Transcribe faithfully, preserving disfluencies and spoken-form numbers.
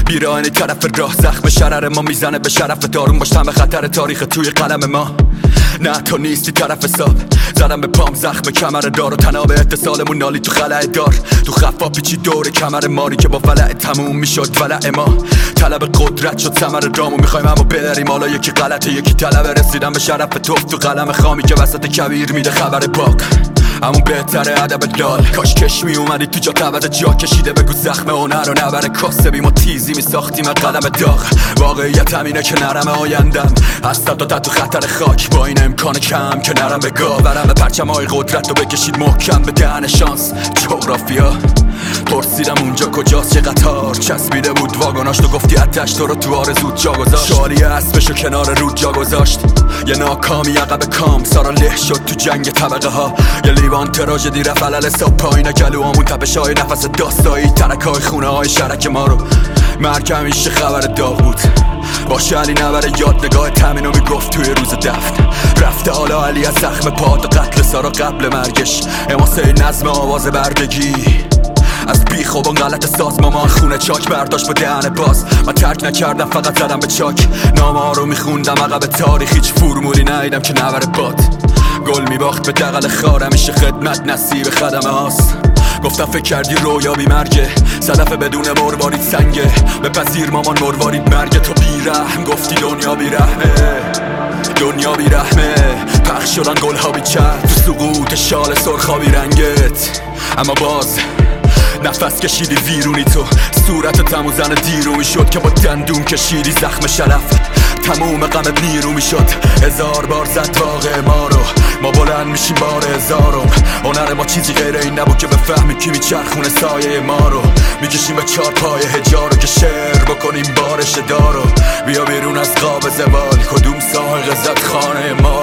بیرانی طرف راه، زخم شرر ما میزنه به شرف دارون باش تم خطر تاریخ توی قلم ما. نه تو نیستی طرف حساب، زدم به پام زخم کمر دار و تناب اتصالمون نالی تو خلع دار. تو خفا پیچی دور کمر ماری که با ولع تموم میشد ولع ما. طلب قدرت شد ثمر رامو، میخوایم اما بدریم حالا یکی غلطه یکی طلب رسیدن به شرف توف تو قلم خامی که وسط کبیر میده خبر باغ. همون بهتره ادب لال، کاش کش می اومدی تو جا تبد جا کشیده بگو زخم هنر و نبره کاسبی ما تیزی می ساختیم قلم داغ. واقعیت همینه که نرم آیندم هستم تا تو خطر خاک، با این امکان کم که نرم به گاه برم به پرچم های قدرت رو بکشید محکم به دهن شانس. جغرافیا پرسیدم اونجا کجاست، چه قطار چسبیده بود واگناش، تو گفتی اتش تو رو تو آرزود جا گذاشت. شالی اسبشو کنار رود جا گذاشت، یه ناکامی عقب کام سارا له شد تو جنگ طبقه ها. یه لیوان تراژدی رفت علل حساب پایین گلوامون تپش های نفس داستایی ترک های خونه های شرک ما رو. مرگ همیشه خبر داغ بود، باشه علی نبره یاد نگاه تمینو میگفت توی روز دفن. رفته حالا علی از زخم پات و قتل سارا قبل مرگش، اماسه نظم آواز بردگی از بیخ و با غلط ساز مامان خونه چاک برداشت با دهن باز. من ترک نکردم فقط زدم به چاک، نامه رو میخوندم عقب تاریخ، هیچ فرمولی ندیدم که نبره باد. گل میباخت به دقل خار، همیشه خدمت نصیب خدمه هاست. گفتم فکر کردی رویا بی مرگه، صدف بدون مروارید سنگه، بپذیر مامان مروارید مرگه. تو بیرحم گفتی دنیا بیرحمه، دنیا بیرحمه. پخش شدن گل ها بی چرد تو سقوط شال سرخا بی رنگت، اما باز نفس کشیدی ویرونی تو صورت تمو زن دیرو میشد که با دندون کشیدی زخم شرف تموم غمت نیرو میشد. هزار بار زد واقع ما رو، ما بلند میشیم بار هزارم. هنر ما چیزی غیر این نبود که بفهمی کی میچرخونه سایه ما رو. میکشیم به چار پای هجارو که شعر بکنیم بارش دارو. بیا بیرون از قاب زوال، کدوم ساحق زد خانه ما